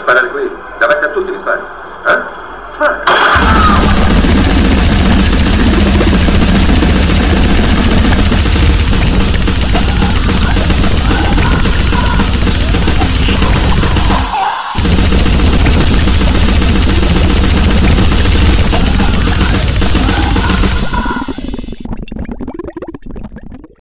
sparare qui? Davanti a tutti mi spari? Eh?